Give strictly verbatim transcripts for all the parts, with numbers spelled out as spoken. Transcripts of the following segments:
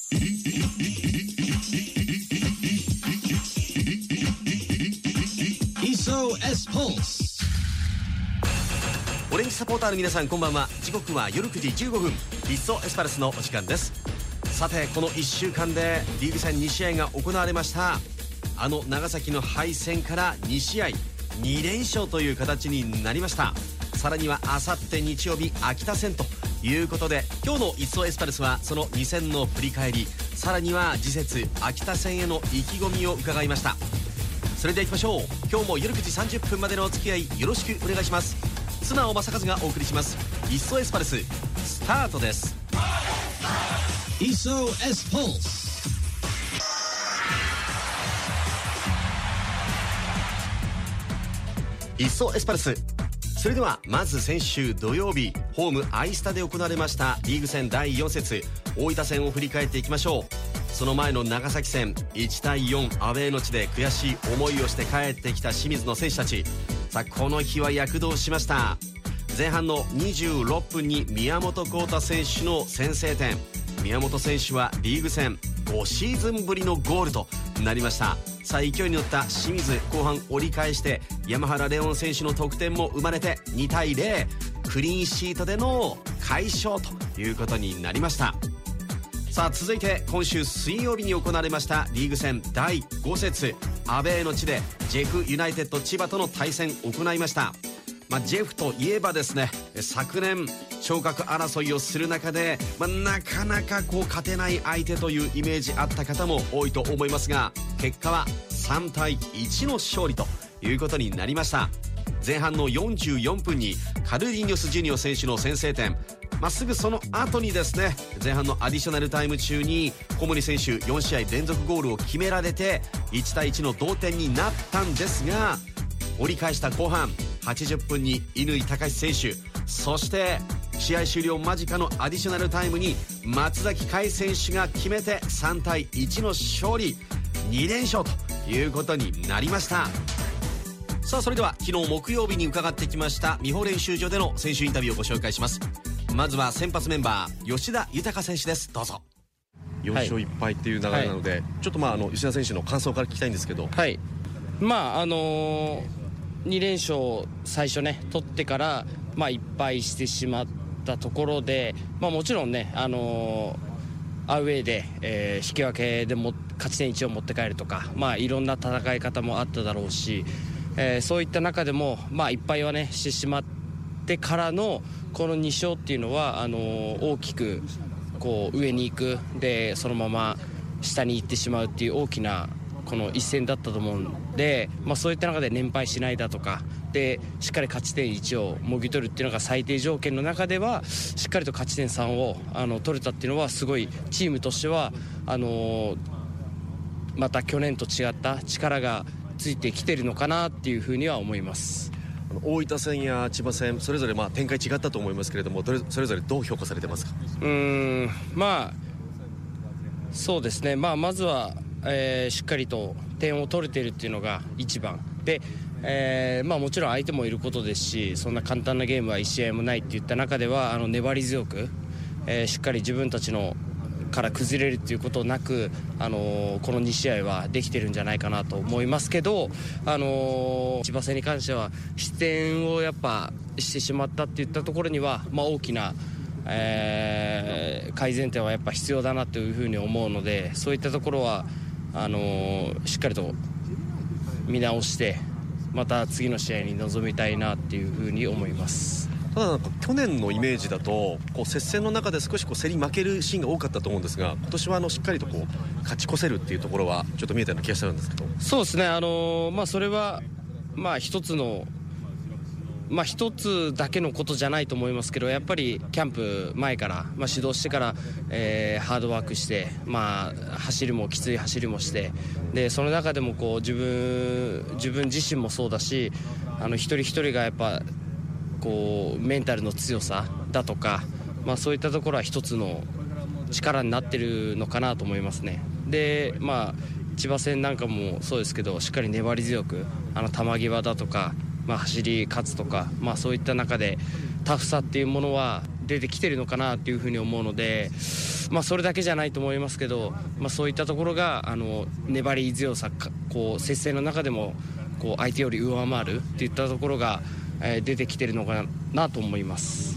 イソエスポーツ。オレンジサポーターの皆さん、こんばんは。時刻は夜くじじゅうごふん、イソエスパルスのお時間です。さて、このいっしゅうかんでリーグ戦に試合が行われました。あの長崎の敗戦からに試合に連勝という形になりました。さらにはあさって日曜日秋田戦ということで、今日のイッソエスパルスはそのに戦の振り返り、さらには次節秋田戦への意気込みを伺いました。それではいきましょう。今日も夜くじさんじゅっぷんまでのお付き合いよろしくお願いします。綱尾正和がお送りしますイッソエスパルス、スタートです。イッソエスポーツ。イッソエスパルス。それではまず先週土曜日、ホームアイスタで行われましたリーグ戦だいよん節大分戦を振り返っていきましょう。その前の長崎戦いちたいよんアウェーの地で悔しい思いをして帰ってきた清水の選手たち。さあ、この日は躍動しました。前半のにじゅうろっぷんに宮本幸太選手の先制点。宮本選手はリーグ戦ごシーズンぶりのゴールとなりました。さあ、勢いに乗った清水、後半折り返して山原レオン選手の得点も生まれてにたいゼロ、クリーンシートでの快勝ということになりました。さあ、続いて今週水曜日に行われましたリーグ戦だいご節アウェーの地でジェフユナイテッド千葉との対戦を行いました。まあ、ジェフといえばですね、昨年昇格争いをする中で、まあ、なかなかこう勝てない相手というイメージあった方も多いと思いますが、結果はさんたいいちの勝利ということになりました。前半のよんじゅうよんぷんにカルリーニョスジュニオ選手の先制点、まあ、すぐその後にですね、前半のアディショナルタイム中に小森選手よん試合連続ゴールを決められていちたいいちの同点になったんですが、折り返した後半はちじゅっぷんに乾貴士選手、そして試合終了間近のアディショナルタイムに松崎海選手が決めてさんたいいちの勝利、に連勝ということになりました。さあ、それでは昨日木曜日に伺ってきました美穂練習場での選手インタビューをご紹介します。まずは先発メンバー吉田豊選手です。どうぞ。よん勝いっ敗っていう流れなので、はい、ちょっとまああの吉田選手の感想から聞きたいんですけど。 はい、まああのー、に連勝最初ね取ってから、まあ、いっ敗してしまったところで、まあ、もちろんね、あのー、アウェーで、えー、引き分けでも勝ち点いちを持って帰るとか、まあ、いろんな戦い方もあっただろうし、えー、そういった中でも、まあ、いっ敗はねしてしまってからのこのに勝っていうのはあのー、大きくこう上に行くでそのまま下に行ってしまうっていう大きなこの一戦だったと思うんで、まあ、そういった中で連敗しないだとかでしっかり勝ち点いちをもぎ取るっていうのが最低条件の中ではしっかりと勝ち点さんをあの取れたっていうのはすごいチームとしてはあのー、また去年と違った力がついてきてるのかなっていうふうには思います。 大分戦や千葉戦それぞれまあ展開違ったと思いますけれども、どれそれぞれどう評価されてますか？ うーんまあそうですね、まあ、まずは、えー、しっかりと点を取れているっていうのが一番で、えーまあ、もちろん相手もいることですし、そんな簡単なゲームはいち試合もないっていった中ではあの粘り強く、えー、しっかり自分たちのから崩れるっていうことなく、あのー、このに試合はできてるんじゃないかなと思いますけど、あのー、千葉戦に関しては失点をやっぱしてしまったっていったところには、まあ、大きな、えー、改善点はやっぱ必要だなというふうに思うので、そういったところはあのー、しっかりと見直してまた次の試合に臨みたいなっていうふうに思います。 ただなんか去年のイメージだとこう接戦の中で少しこう競り負けるシーンが多かったと思うんですが、今年はあのしっかりとこう勝ち越せるっていうところはちょっと見えたような気がしたんですけど。 そうですね、あのーまあ、それはまあ一つのまあ一つだけのことじゃないと思いますけど、やっぱりキャンプ前から、まあ、指導してから、えー、ハードワークして、まあ、走りもきつい走りもして、でその中でもこう自分自分自身もそうだし、あの一人一人がやっぱこうメンタルの強さだとか、まあ、そういったところは一つの力になってるのかなと思いますね。で、まあ、千葉戦なんかもそうですけど、しっかり粘り強くあの球際だとか、まあ、走り勝つとか、まあ、そういった中でタフさっていうものは出てきてるのかなというふうに思うので、まあ、それだけじゃないと思いますけど、まあ、そういったところがあの粘り強さ、こう接戦の中でもこう相手より上回るっていったところが、えー、出てきてるのかなと思います。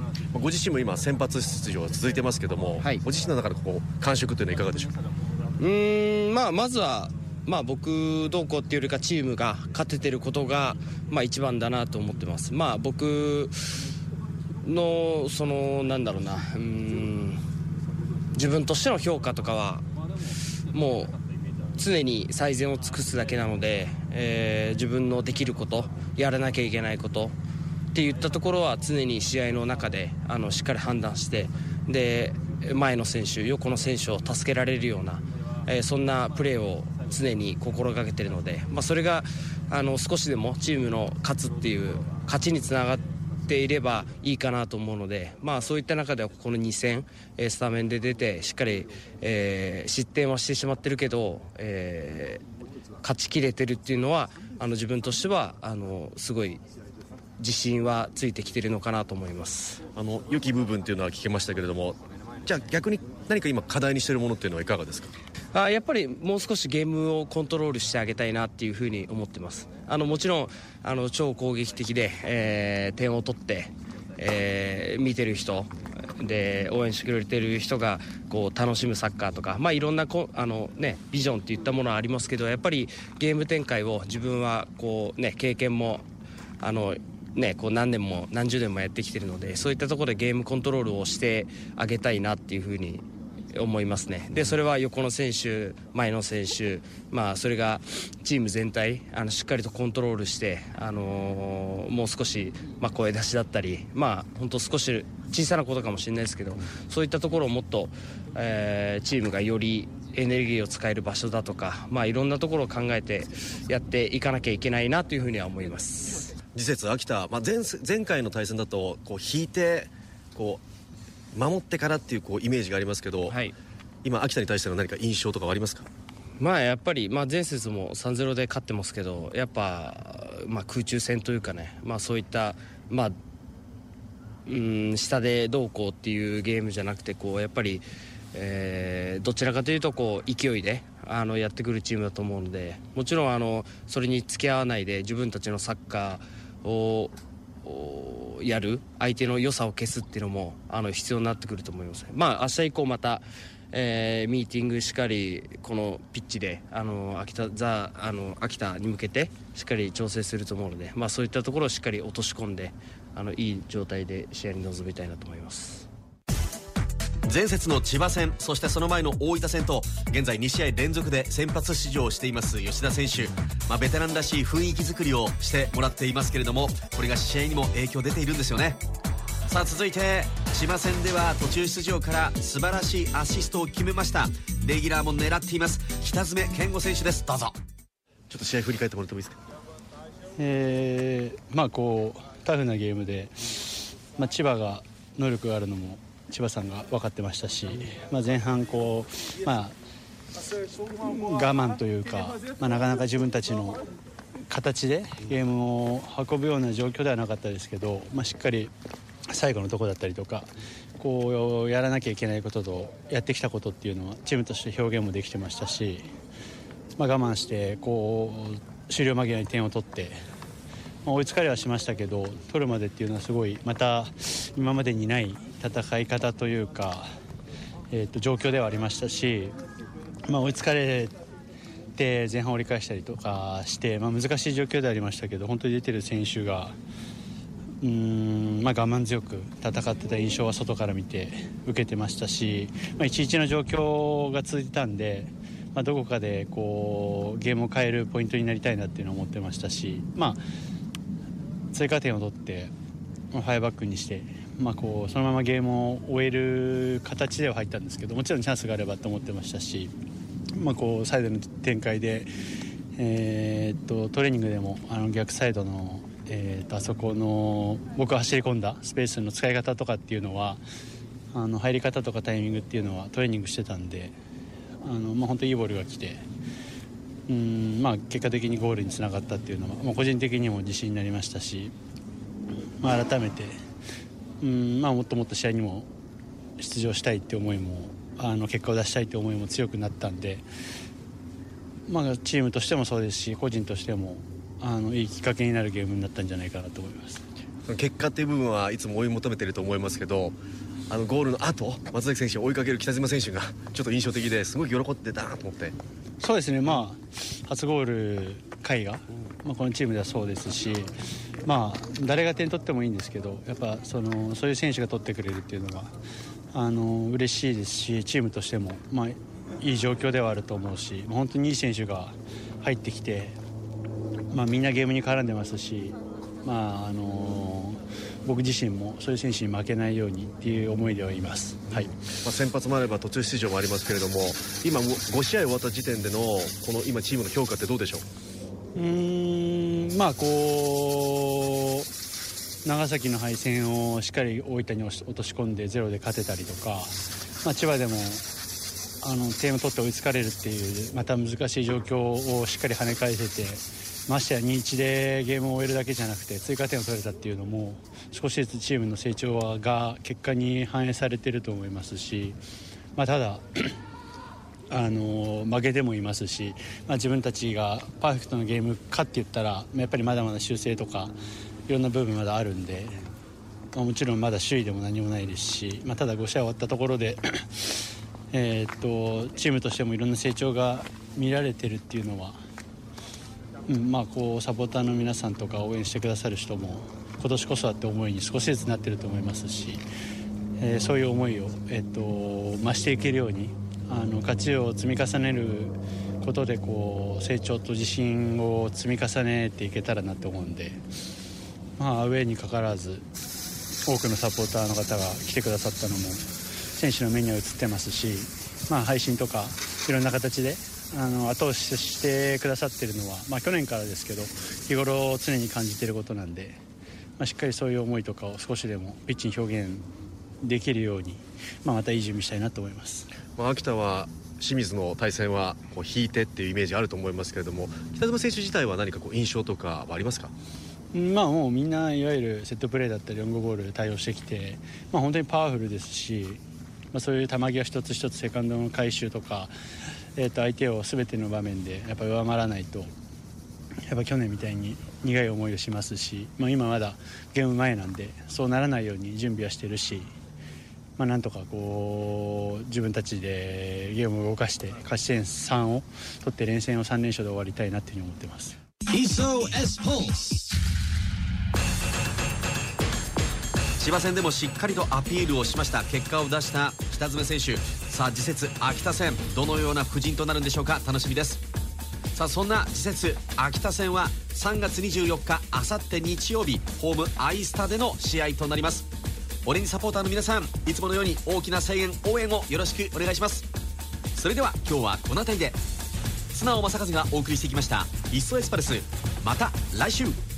ご自身も今先発出場が続いてますけども、はい、ご自身の中でこう感触というのはいかがでしょうか。 うーん、まあ、まずはまあ、僕どうこうっていうよりかチームが勝ててることがまあ一番だなと思ってます。まあ、僕のそのなんだろうな、うーん自分としての評価とかはもう常に最善を尽くすだけなので、えー、自分のできることやらなきゃいけないことっていったところは常に試合の中であのしっかり判断して、で前の選手横の選手を助けられるような、えー、そんなプレーを常に心がけているので、まあ、それがあの少しでもチームの勝つっていう勝ちにつながっていればいいかなと思うので、まあ、そういった中ではこのに戦スタメンで出てしっかり、えー、失点はしてしまってるけど、えー、勝ちきれてるっていうのはあの自分としてはあのすごい自信はついてきているのかなと思います。 あの良き部分っていうのは聞けましたけれども、じゃあ逆に何か今課題にしているものっていうのはいかがですか。 あやっぱりもう少しゲームをコントロールしてあげたいなっていうふうに思ってます。あのもちろんあの超攻撃的で、えー、点を取って、えー、見てる人で応援してくれてる人がこう楽しむサッカーとか、まあ、いろんなこあの、ね、ビジョンっていったものはありますけど、やっぱりゲーム展開を自分はこう、ね、経験もあのね、こう何年も何十年もやってきてるので、そういったところでゲームコントロールをしてあげたいなっていうふうに思いますね。でそれは横の選手前の選手、まあ、それがチーム全体あのしっかりとコントロールして、あのー、もう少し、まあ、声出しだったり、まあ、本当少し小さなことかもしれないですけど、そういったところをもっと、えー、チームがよりエネルギーを使える場所だとか、まあ、いろんなところを考えてやっていかなきゃいけないなというふうには思います。 次節秋田、まあ、前, 前回の対戦だとこう引いてこう守ってからっていう、こうイメージがありますけど、はい、今秋田に対しての何か印象とかはありますか。 まあやっぱり、まあ、前節も さんたいゼロ で勝ってますけど、やっぱ、まあ、空中戦というかね、まあ、そういった、まあ、うん下でどうこうっていうゲームじゃなくて、こうやっぱり、えー、どちらかというとこう勢いであのやってくるチームだと思うので、もちろんあのそれに付き合わないで自分たちのサッカーをやる、相手の良さを消すっていうのもあの必要になってくると思います。まあ明日以降また、えー、ミーティングしっかりこのピッチであの秋田ザあの秋田に向けてしっかり調整すると思うので、まあ、そういったところをしっかり落とし込んであのいい状態で試合に臨みたいなと思います。 前節の千葉戦、そしてその前の大分戦と現在に試合連続で先発出場しています吉田選手、まあ、ベテランらしい雰囲気作りをしてもらっていますけれども、これが試合にも影響出ているんですよね。さあ続いて千葉戦では途中出場から素晴らしいアシストを決めましたレギュラーも狙っています北爪健吾選手です。どうぞ。ちょっと試合振り返ってもらってもいいですか。 えー、まあこうタフなゲームで、まあ、千葉が能力があるのも千葉さんが分かってましたし、まあ、前半こう、まあ、我慢というか、まあ、なかなか自分たちの形でゲームを運ぶような状況ではなかったですけど、まあ、しっかり最後のところだったりとかこうやらなきゃいけないこととやってきたことっていうのはチームとして表現もできてましたし、まあ、我慢してこう終了間際に点を取って、まあ、追いつかれはしましたけど取るまでっていうのはすごいまた今までにない戦い方というか、えー、と状況ではありましたし、まあ、追いつかれて前半折り返したりとかして、まあ、難しい状況ではありましたけど本当に出てる選手がうーん、まあ、我慢強く戦ってた印象は外から見て受けてましたし、まあ、いちいちの状況が続いてたんで、まあ、どこかでこうゲームを変えるポイントになりたいなっていうのを思ってましたし、まあ、追加点を取ってファイブバックにして、まあ、こうそのままゲームを終える形では入ったんですけど、もちろんチャンスがあればと思ってましたし、まあ、こうサイドの展開で、えー、っとトレーニングでもあの逆サイドの、えー、っとあそこの僕が走り込んだスペースの使い方とかっていうのはあの入り方とかタイミングっていうのはトレーニングしてたんで、あの、まあ、本当にいいボールが来て、うん、まあ、結果的にゴールにつながったっていうのは、まあ、個人的にも自信になりましたし、まあ、改めてうんまあ、もっともっと試合にも出場したいって思いもあの結果を出したいって思いも強くなったんで、まあ、チームとしてもそうですし個人としてもあのいいきっかけになるゲームになったんじゃないかなと思います。 結果っていう部分はいつも追い求めていると思いますけど、あのゴールの後松崎選手を追いかける北島選手がちょっと印象的ですごい喜んでたなと思って。 そうですね、まあ、初ゴール回が、まあ、このチームではそうですし、まあ、誰が点取ってもいいんですけどやっぱそのそういう選手が取ってくれるっていうのがあの嬉しいですしチームとしても、まあ、いい状況ではあると思うし本当にいい選手が入ってきて、まあ、みんなゲームに絡んでますし、まああの僕自身もそういう選手に負けないようにっていう思いではいます、はい。まあ、先発もあれば途中出場もありますけれども今ご試合終わった時点でのこの今チームの評価ってどうでしょう？ うーんまあこう長崎の敗戦をしっかり大分に落とし込んでゼロで勝てたりとか、まあ、千葉でもあの点を取って追いつかれるっていうまた難しい状況をしっかり跳ね返せてましてや にたいいち でゲームを終えるだけじゃなくて追加点を取れたっていうのも少しずつチームの成長が結果に反映されていると思いますし、まあ、ただあの負けてもいますし、まあ、自分たちがパーフェクトなゲームかって言ったらやっぱりまだまだ修正とかいろんな部分まだあるんで、まあ、もちろんまだ首位でも何もないですし、まあ、ただご試合終わったところでえっとチームとしてもいろんな成長が見られてるっていうのは、うんまあ、こうサポーターの皆さんとか応援してくださる人も今年こそはって思いに少しずつなってると思いますし、えー、そういう思いを、えー、と増していけるようにあの勝ちを積み重ねることでこう成長と自信を積み重ねていけたらなと思うんで、まあ、アウェーにかかわらず多くのサポーターの方が来てくださったのも選手の目には映ってますし、まあ、配信とかいろんな形であの後押ししてくださっているのは、まあ、去年からですけど日頃常に感じていることなんで、まあ、しっかりそういう思いとかを少しでもピッチに表現できるように、まあ、またいい準備したいなと思います。 まあ、秋田は清水の対戦はこう引いてっていうイメージあると思いますけれども北島選手自体は何かこう印象とかはありますか？ まあ、もうみんないわゆるセットプレーだったりロングボール対応してきて、まあ、本当にパワフルですし、まあ、そういう球際一つ一つセカンドの回収とか、えー、と相手を全ての場面でやっぱ上回らないとやっぱ去年みたいに苦い思いをしますし、まあ、今まだゲーム前なんでそうならないように準備はしてるし、まあ、なんとかこう自分たちでゲームを動かして勝ち点さんを取って連戦をさん連勝で終わりたいなっていうふうに思ってます。 エスオーエス ポース千葉戦でもしっかりとアピールをしました結果を出した北爪選手、さあ次節秋田戦どのような布陣となるんでしょうか、楽しみです。さあそんな次節秋田戦はさんがつにじゅうよっかあさって日曜日ホームアイスタでの試合となります。オレンジサポーターの皆さんいつものように大きな声援応援をよろしくお願いします。それでは今日はこの辺りで、素直正和がお送りしてきましたイッソエスパルス、また来週。